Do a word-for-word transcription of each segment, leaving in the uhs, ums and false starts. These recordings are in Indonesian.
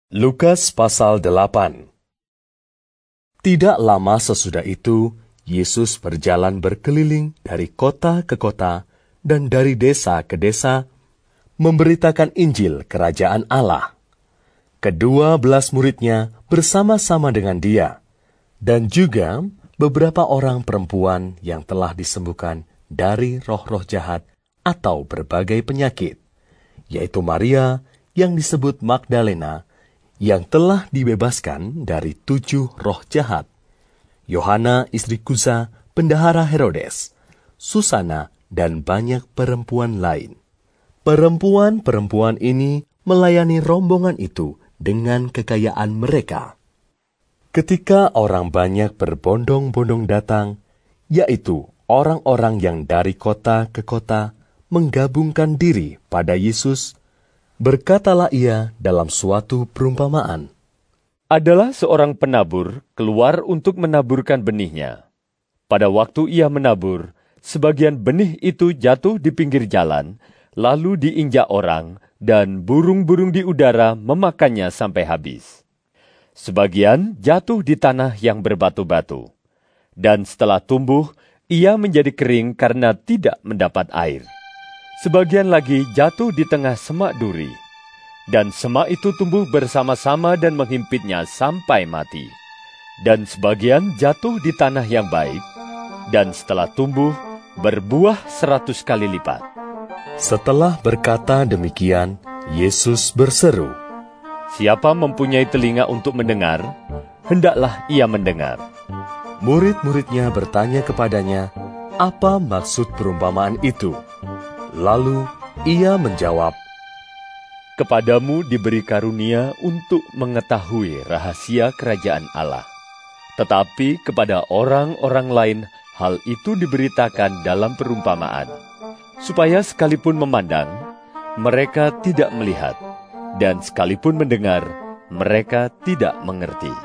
Lukas pasal delapan. Tidak lama sesudah itu, Yesus berjalan berkeliling dari kota ke kota dan dari desa ke desa, memberitakan Injil Kerajaan Allah. Kedua belas muridnya bersama-sama dengan dia, dan juga beberapa orang perempuan yang telah disembuhkan dari roh-roh jahat atau berbagai penyakit, yaitu Maria yang disebut Magdalena, yang telah dibebaskan dari tujuh roh jahat, Yohana istri Kuza, bendahara Herodes, Susana, dan banyak perempuan lain. Perempuan-perempuan ini melayani rombongan itu dengan kekayaan mereka. Ketika orang banyak berbondong-bondong datang, yaitu orang-orang yang dari kota ke kota menggabungkan diri pada Yesus, berkatalah ia dalam suatu perumpamaan. Adalah seorang penabur keluar untuk menaburkan benihnya. Pada waktu ia menabur, sebagian benih itu jatuh di pinggir jalan, lalu diinjak orang, dan burung-burung di udara memakannya sampai habis. Sebagian jatuh di tanah yang berbatu-batu, dan setelah tumbuh, ia menjadi kering karena tidak mendapat air. Sebagian lagi jatuh di tengah semak duri, dan semak itu tumbuh bersama-sama dan menghimpitnya sampai mati. Dan sebagian jatuh di tanah yang baik, dan setelah tumbuh, berbuah seratus kali lipat. Setelah berkata demikian, Yesus berseru, "Siapa mempunyai telinga untuk mendengar, hendaklah ia mendengar." Murid-muridnya bertanya kepadanya, apa maksud perumpamaan itu? Lalu ia menjawab, "Kepadamu diberi karunia untuk mengetahui rahasia kerajaan Allah. Tetapi kepada orang-orang lain hal itu diberitakan dalam perumpamaan, supaya sekalipun memandang, mereka tidak melihat, dan sekalipun mendengar, mereka tidak mengerti."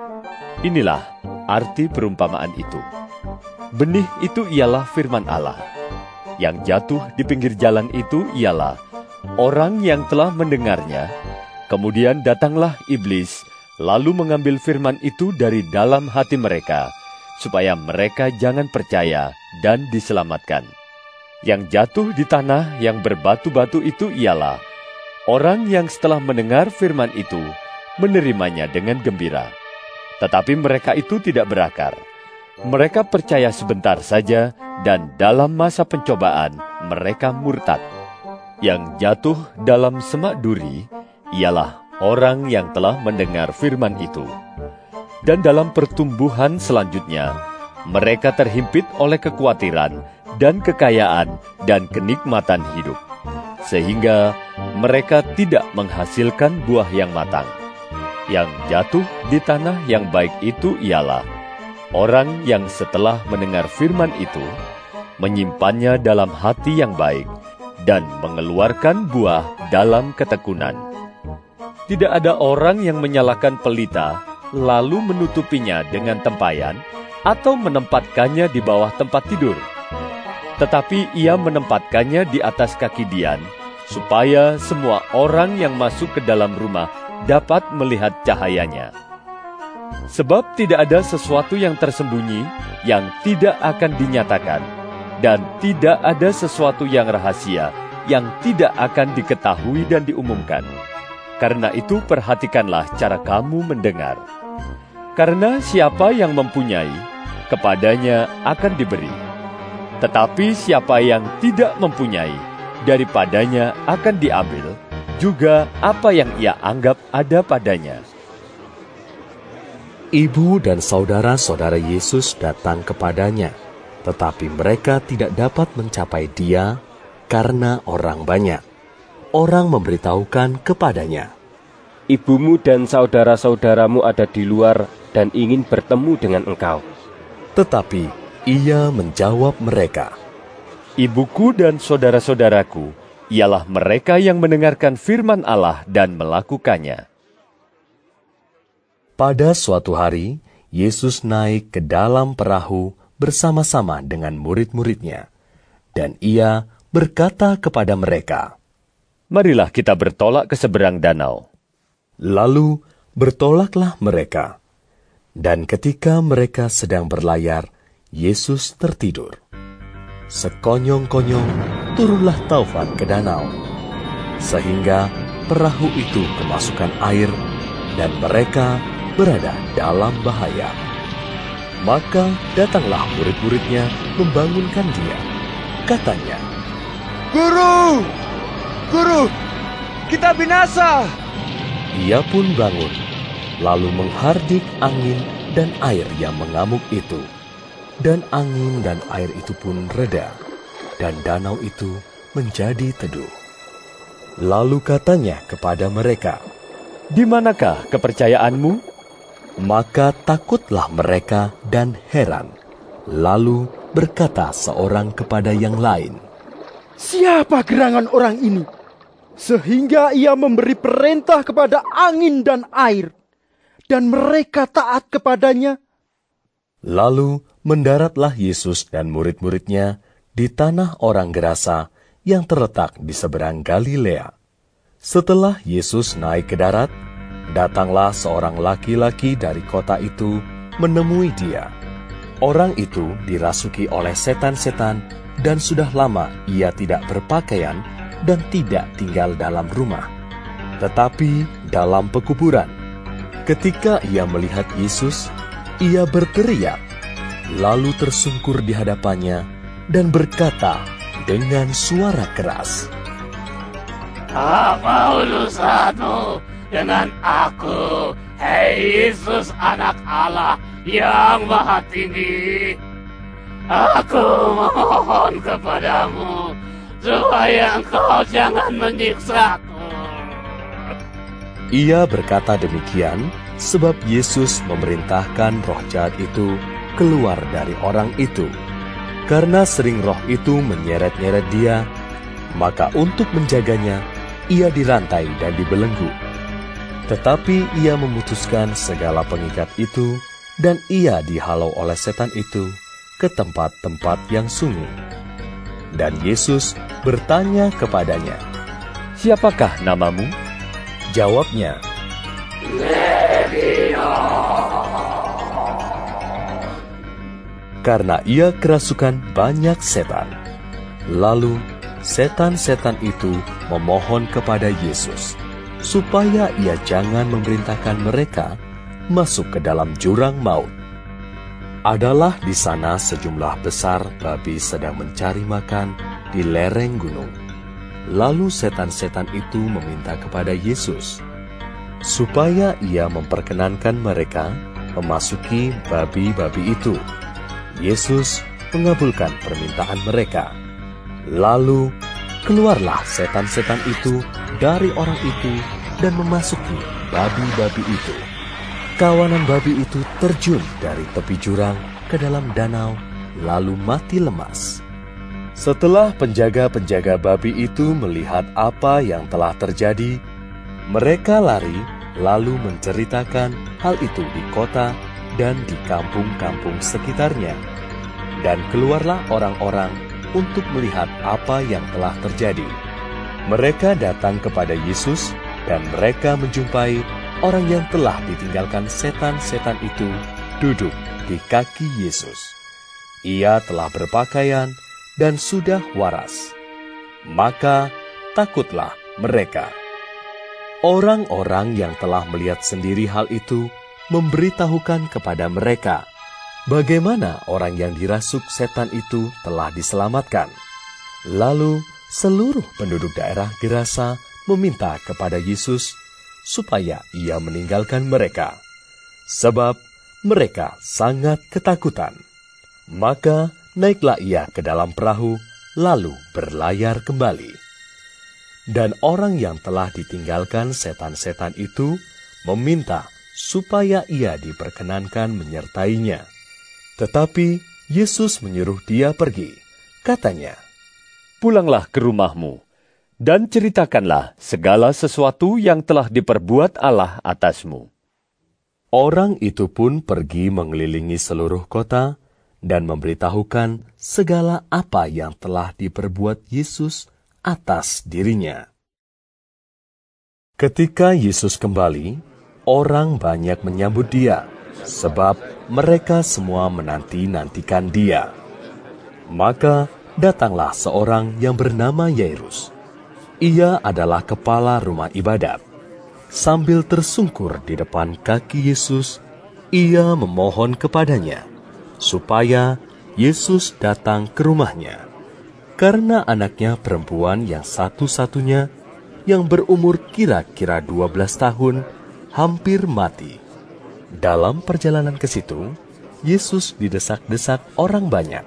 Inilah arti perumpamaan itu. Benih itu ialah firman Allah. Yang jatuh di pinggir jalan itu ialah orang yang telah mendengarnya, kemudian datanglah iblis, lalu mengambil firman itu dari dalam hati mereka, supaya mereka jangan percaya dan diselamatkan. Yang jatuh di tanah yang berbatu-batu itu ialah orang yang setelah mendengar firman itu, menerimanya dengan gembira. Tetapi mereka itu tidak berakar. Mereka percaya sebentar saja, dan dalam masa pencobaan mereka murtad. Yang jatuh dalam semak duri ialah orang yang telah mendengar firman itu. Dan dalam pertumbuhan selanjutnya, mereka terhimpit oleh kekhawatiran dan kekayaan dan kenikmatan hidup, sehingga mereka tidak menghasilkan buah yang matang. Yang jatuh di tanah yang baik itu ialah orang yang setelah mendengar firman itu, menyimpannya dalam hati yang baik, dan mengeluarkan buah dalam ketekunan. Tidak ada orang yang menyalakan pelita, lalu menutupinya dengan tempayan, atau menempatkannya di bawah tempat tidur. Tetapi ia menempatkannya di atas kaki dian, supaya semua orang yang masuk ke dalam rumah dapat melihat cahayanya. Sebab tidak ada sesuatu yang tersembunyi yang tidak akan dinyatakan, dan tidak ada sesuatu yang rahasia yang tidak akan diketahui dan diumumkan. Karena itu perhatikanlah cara kamu mendengar. Karena siapa yang mempunyai, kepadanya akan diberi. Tetapi siapa yang tidak mempunyai, daripadanya akan diambil juga apa yang ia anggap ada padanya. Ibu dan saudara-saudara Yesus datang kepadanya, tetapi mereka tidak dapat mencapai dia karena orang banyak. Orang memberitahukan kepadanya, "Ibumu dan saudara-saudaramu ada di luar dan ingin bertemu dengan engkau." Tetapi ia menjawab mereka, "Ibuku dan saudara-saudaraku ialah mereka yang mendengarkan firman Allah dan melakukannya." Pada suatu hari, Yesus naik ke dalam perahu bersama-sama dengan murid-muridnya, dan ia berkata kepada mereka, "Marilah kita bertolak ke seberang danau." Lalu bertolaklah mereka, dan ketika mereka sedang berlayar, Yesus tertidur. Sekonyong-konyong turunlah taufan ke danau, sehingga perahu itu kemasukan air, dan mereka berada dalam bahaya. Maka datanglah murid-muridnya membangunkan dia. Katanya, "Guru! Guru! Kita binasa!" Ia pun bangun, lalu menghardik angin dan air yang mengamuk itu. Dan angin dan air itu pun reda, dan danau itu menjadi teduh. Lalu katanya kepada mereka, "Di manakah kepercayaanmu?" Maka takutlah mereka dan heran. Lalu berkata seorang kepada yang lain, "Siapa gerangan orang ini, sehingga ia memberi perintah kepada angin dan air, dan mereka taat kepadanya?" Lalu mendaratlah Yesus dan murid-muridnya di tanah orang Gerasa yang terletak di seberang Galilea. Setelah Yesus naik ke darat, datanglah seorang laki-laki dari kota itu menemui dia. Orang itu dirasuki oleh setan-setan, dan sudah lama ia tidak berpakaian dan tidak tinggal dalam rumah, tetapi dalam pekuburan. Ketika ia melihat Yesus, ia berteriak, lalu tersungkur di hadapannya dan berkata dengan suara keras, "Apa urusanmu dengan aku, hei Yesus anak Allah yang maha tinggi? Aku memohon kepadamu supaya engkau jangan menyiksaku." Ia berkata demikian sebab Yesus memerintahkan roh jahat itu keluar dari orang itu. Karena sering roh itu menyeret-nyeret dia, maka untuk menjaganya, ia dirantai dan dibelenggu. Tetapi ia memutuskan segala pengikat itu, dan ia dihalau oleh setan itu ke tempat-tempat yang sunyi. Dan Yesus bertanya kepadanya, "Siapakah namamu?" Jawabnya, karena ia kerasukan banyak setan. Lalu setan-setan itu memohon kepada Yesus supaya ia jangan memerintahkan mereka masuk ke dalam jurang maut. Adalah di sana sejumlah besar babi sedang mencari makan di lereng gunung. Lalu setan-setan itu meminta kepada Yesus supaya ia memperkenankan mereka memasuki babi-babi itu. Yesus mengabulkan permintaan mereka. Lalu keluarlah setan-setan itu dari orang itu dan memasuki babi-babi itu. Kawanan babi itu terjun dari tepi jurang ke dalam danau, lalu mati lemas. Setelah penjaga-penjaga babi itu melihat apa yang telah terjadi, mereka lari lalu menceritakan hal itu di kota dan di kampung-kampung sekitarnya. Dan keluarlah orang-orang untuk melihat apa yang telah terjadi. Mereka datang kepada Yesus dan mereka menjumpai orang yang telah ditinggalkan setan-setan itu duduk di kaki Yesus. Ia telah berpakaian dan sudah waras. Maka takutlah mereka. Orang-orang yang telah melihat sendiri hal itu memberitahukan kepada mereka bagaimana orang yang dirasuk setan itu telah diselamatkan. Lalu seluruh penduduk daerah Gerasa meminta kepada Yesus supaya ia meninggalkan mereka, sebab mereka sangat ketakutan. Maka naiklah ia ke dalam perahu, lalu berlayar kembali. Dan orang yang telah ditinggalkan setan-setan itu meminta supaya ia diperkenankan menyertainya. Tetapi Yesus menyuruh dia pergi. Katanya, "Pulanglah ke rumahmu, dan ceritakanlah segala sesuatu yang telah diperbuat Allah atasmu." Orang itu pun pergi mengelilingi seluruh kota dan memberitahukan segala apa yang telah diperbuat Yesus atas dirinya. Ketika Yesus kembali, orang banyak menyambut dia, sebab mereka semua menanti-nantikan dia. Maka datanglah seorang yang bernama Yairus. Ia adalah kepala rumah ibadat. Sambil tersungkur di depan kaki Yesus, ia memohon kepadanya supaya Yesus datang ke rumahnya, karena anaknya perempuan yang satu-satunya yang berumur kira-kira dua belas tahun hampir mati. Dalam perjalanan ke situ, Yesus didesak-desak orang banyak.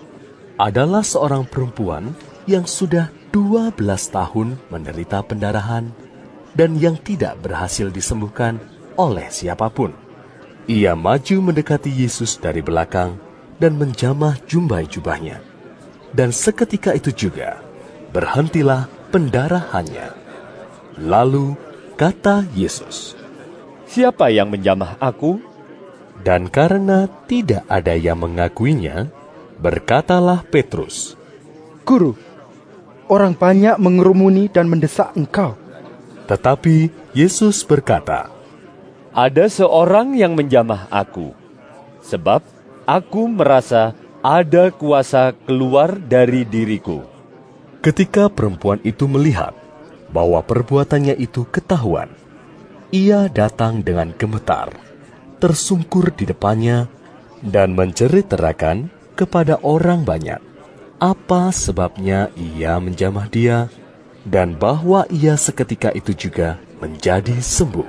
Adalah seorang perempuan yang sudah dua belas tahun menderita pendarahan dan yang tidak berhasil disembuhkan oleh siapapun. Ia maju mendekati Yesus dari belakang dan menjamah jumbai jubahnya. Dan seketika itu juga, berhentilah pendarahannya. Lalu kata Yesus, "Siapa yang menjamah aku?" Dan karena tidak ada yang mengakuinya, berkatalah Petrus, Guru, orang banyak mengerumuni dan mendesak engkau. Tetapi Yesus berkata, "Ada seorang yang menjamah aku, sebab aku merasa ada kuasa keluar dari diriku." Ketika perempuan itu melihat bahwa perbuatannya itu ketahuan, ia datang dengan gemetar, tersungkur di depannya, dan menceritakan kepada orang banyak apa sebabnya ia menjamah dia, dan bahwa ia seketika itu juga menjadi sembuh.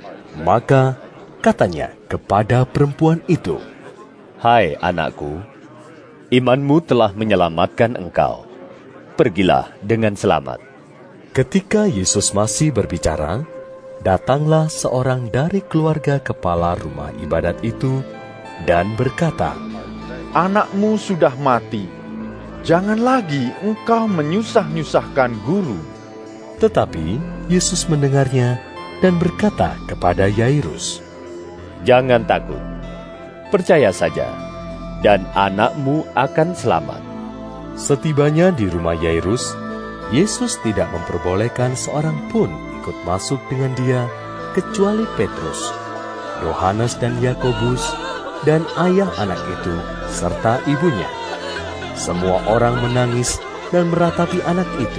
Maka katanya kepada perempuan itu, "Hai anakku, imanmu telah menyelamatkan engkau. Pergilah dengan selamat." Ketika Yesus masih berbicara, datanglah seorang dari keluarga kepala rumah ibadat itu dan berkata, "Anakmu sudah mati. Jangan lagi engkau menyusah-nyusahkan guru." Tetapi Yesus mendengarnya dan berkata kepada Yairus, "Jangan takut, percaya saja, dan anakmu akan selamat." Setibanya di rumah Yairus, Yesus tidak memperbolehkan seorang pun ikut masuk dengan dia, kecuali Petrus, Yohanes dan Yakobus, dan ayah anak itu, serta ibunya. Semua orang menangis dan meratapi anak itu.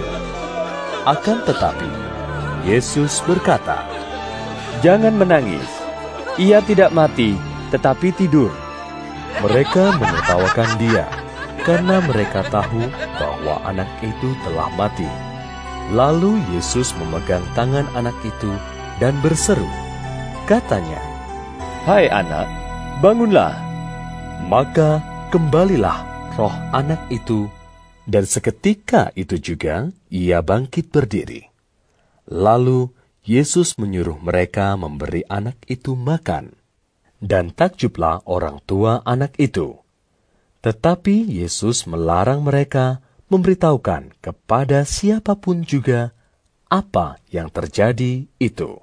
Akan tetapi, Yesus berkata, "Jangan menangis, ia tidak mati, tetapi tidur." Mereka menertawakan dia, karena mereka tahu bahwa anak itu telah mati. Lalu Yesus memegang tangan anak itu dan berseru. Katanya, "Hai anak, bangunlah." Maka kembalilah roh anak itu, dan seketika itu juga ia bangkit berdiri. Lalu Yesus menyuruh mereka memberi anak itu makan, dan takjublah orang tua anak itu. Tetapi Yesus melarang mereka memberitahukan kepada siapapun juga apa yang terjadi itu.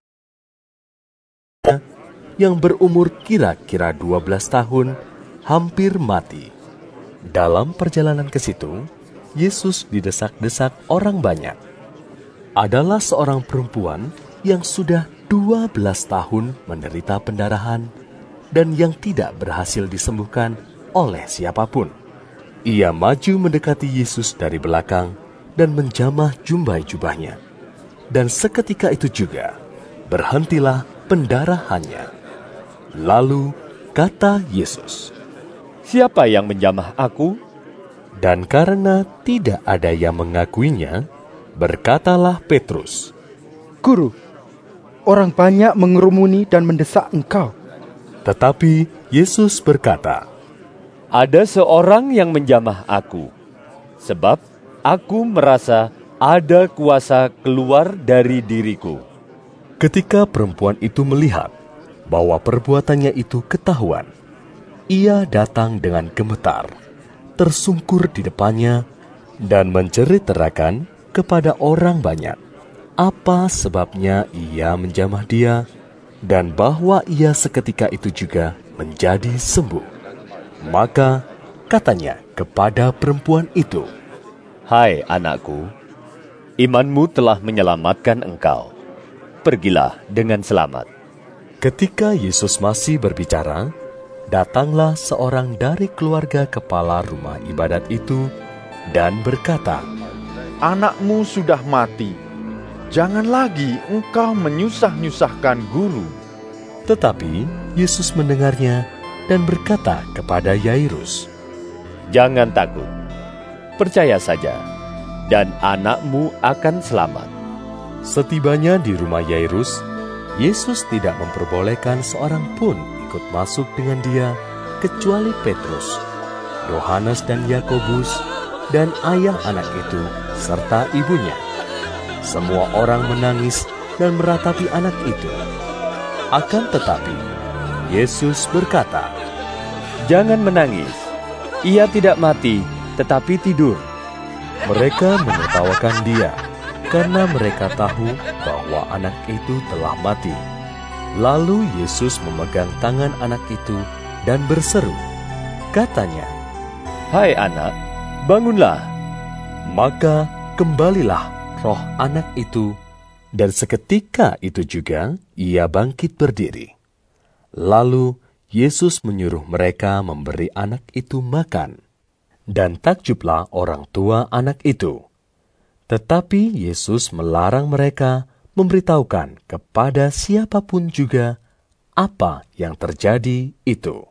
Yang berumur kira-kira dua belas tahun hampir mati. Dalam perjalanan ke situ, Yesus didesak-desak orang banyak. Adalah seorang perempuan yang sudah dua belas tahun menderita pendarahan dan yang tidak berhasil disembuhkan oleh siapapun. Ia maju mendekati Yesus dari belakang dan menjamah jumbai jubahnya. Dan seketika itu juga, berhentilah pendarahannya. Lalu kata Yesus, "Siapa yang menjamah aku?" Dan karena tidak ada yang mengakuinya, berkatalah Petrus, Guru, orang banyak mengerumuni dan mendesak engkau. Tetapi Yesus berkata, "Ada seorang yang menjamah aku, sebab aku merasa ada kuasa keluar dari diriku." Ketika perempuan itu melihat bahwa perbuatannya itu ketahuan, ia datang dengan gemetar, tersungkur di depannya, dan menceritakan kepada orang banyak apa sebabnya ia menjamah dia, dan bahwa ia seketika itu juga menjadi sembuh. Maka katanya kepada perempuan itu, "Hai anakku, imanmu telah menyelamatkan engkau. pergilah dengan selamat." Ketika Yesus masih berbicara, datanglah seorang dari keluarga kepala rumah ibadat itu dan berkata, "Anakmu sudah mati. Jangan lagi engkau menyusah-nyusahkan guru." Tetapi Yesus mendengarnya dan berkata kepada Yairus, "Jangan takut, percaya saja, dan anakmu akan selamat." Setibanya di rumah Yairus, Yesus tidak memperbolehkan seorang pun ikut masuk dengan dia, kecuali Petrus, Yohanes dan Yakobus, dan ayah anak itu, serta ibunya. Semua orang menangis dan meratapi anak itu. Akan tetapi, Yesus berkata, "Jangan menangis, ia tidak mati, tetapi tidur." Mereka menertawakan dia, karena mereka tahu bahwa anak itu telah mati. Lalu Yesus memegang tangan anak itu dan berseru. Katanya, "Hai anak, bangunlah." Maka kembalilah roh anak itu, dan seketika itu juga ia bangkit berdiri. Lalu Yesus menyuruh mereka memberi anak itu makan, dan takjublah orang tua anak itu. Tetapi Yesus melarang mereka memberitahukan kepada siapapun juga apa yang terjadi itu.